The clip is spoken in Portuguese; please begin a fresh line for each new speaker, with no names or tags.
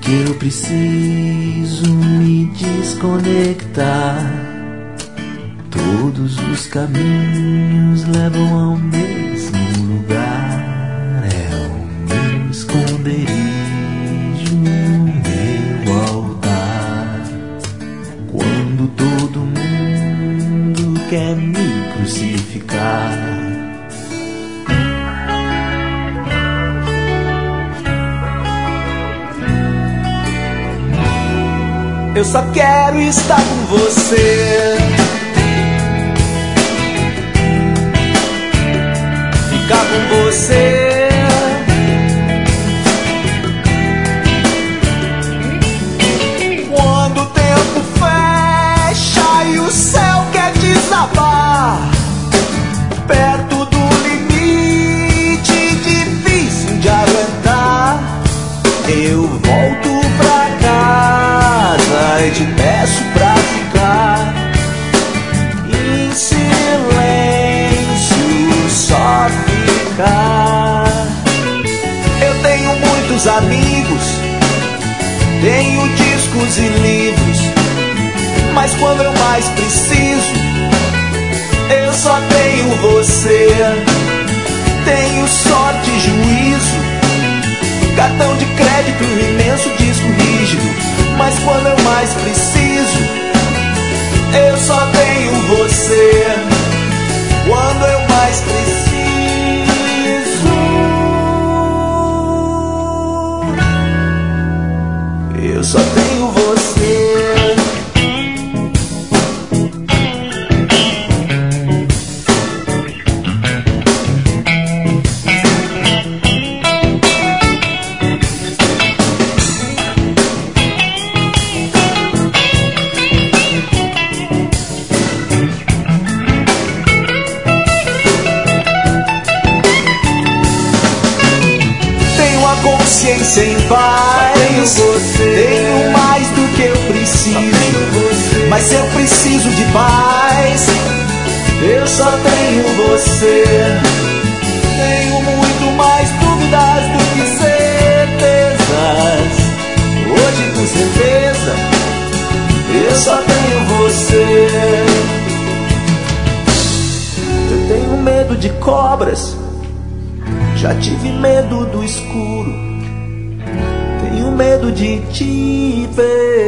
Eu preciso me desconectar. Todos os caminhos levam ao mesmo lugar. É o meu esconderijo, meu altar. Quando todo mundo quer me crucificar, eu só quero estar com você, ficar com você. Quando o tempo fecha e o céu quer desabar, perto do limite difícil de aguentar, eu volto pra casa e te peço pra ficar em silêncio, só ficar. Eu tenho muitos amigos, tenho discos e livros, mas quando eu mais preciso, eu só tenho você. Tenho sorte e juízo, cartão de crédito e um imenso disco rígido, mas quando eu mais preciso, eu só tenho você. Quando eu mais preciso, eu só tenho você. Consciência em paz, tenho mais do que eu preciso, mas se eu preciso de paz, eu só tenho você. Tenho muito mais dúvidas do que certezas, hoje com certeza eu só tenho você. Eu tenho medo de cobras, já tive medo do escuro, tenho medo de te ver.